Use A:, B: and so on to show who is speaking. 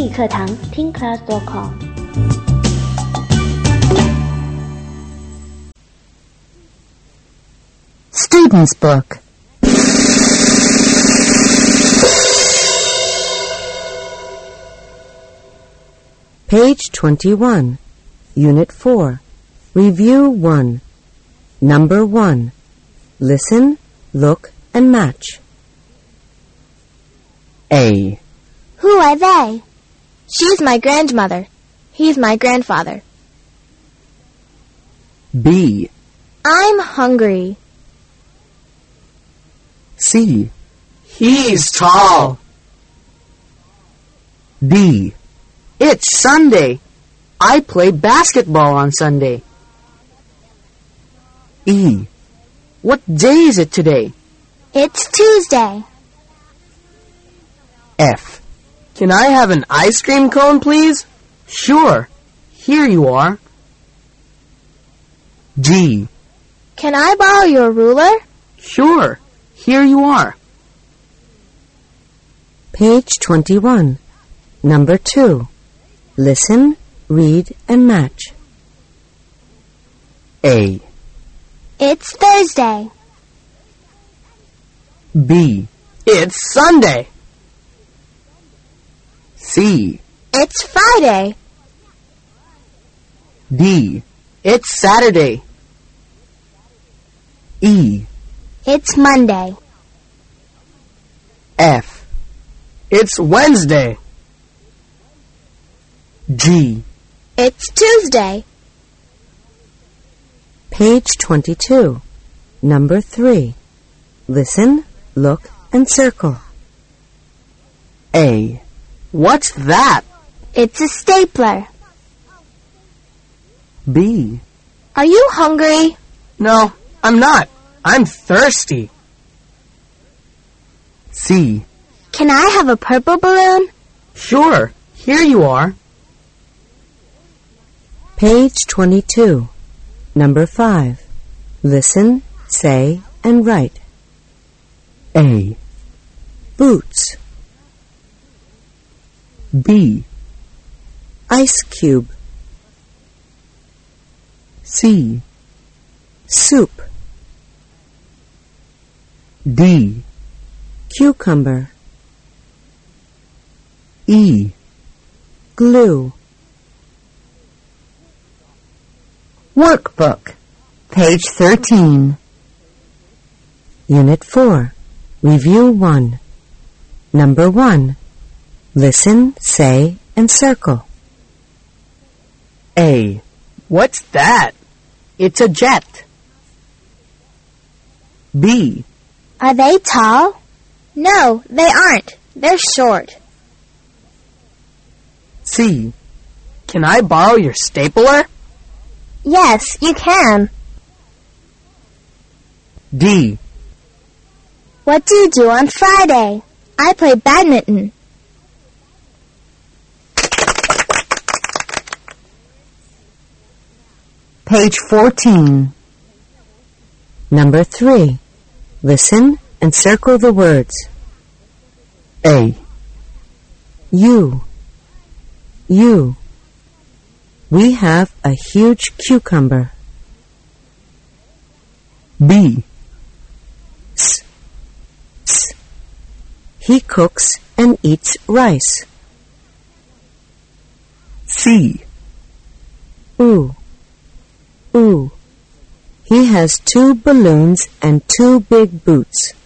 A: 英语课堂听 class.com。
B: Student's Book. Page 21, Unit 4, Review 1, Number 1. Listen, look, and match.
C: A.
D: Who are they? She's my grandmother. He's my grandfather.
C: B.
D: I'm hungry.
C: C.
E: He's tall.
C: D.
E: It's Sunday. I play basketball on Sunday.
C: E.
E: What day is it today?
D: It's Tuesday.
C: F.
E: Can I have an ice cream cone, please? Sure. Here you are.
C: G.
D: Can I borrow your ruler?
E: Sure. Here you are.
B: Page 21, Number 2. Listen, read, and match.
C: A.
D: It's Thursday.
C: B.
E: It's Sunday.
C: C.
D: It's Friday.
C: D.
E: It's Saturday.
C: E.
D: It's Monday.
C: F.
E: It's Wednesday.
C: G.
D: It's Tuesday.
B: Page 22, Number 3. Listen, look, and circle.
C: A.
E: What's that?
D: It's a stapler.
C: B.
D: Are you hungry?
E: No, I'm not. I'm thirsty.
C: C.
D: Can I have a purple balloon?
E: Sure. Here you are.
B: Page 22, Number 5. Listen, say, and write.
C: A.
B: Boots.
C: B.
B: Ice cube.
C: C.
B: Soup.
C: D.
B: Cucumber.
C: E.
B: Glue.
F: Workbook, page 13.
B: Unit 4, Review 1. Number 1. Listen, say, and circle.
C: A.
E: What's that? It's a jet.
C: B.
D: Are they tall? No, they aren't. They're short.
C: C.
E: Can I borrow your stapler?
D: Yes, you can.
C: D.
D: What do you do on Friday? I play badminton.
F: Page 14.
B: Number 3. Listen and circle the words.
C: A.
B: You. You. We have a huge cucumber.
C: B.
B: S. S. He cooks and eats rice.
C: C.
B: Ooh. Ooh. He has 2 balloons and 2 big boots.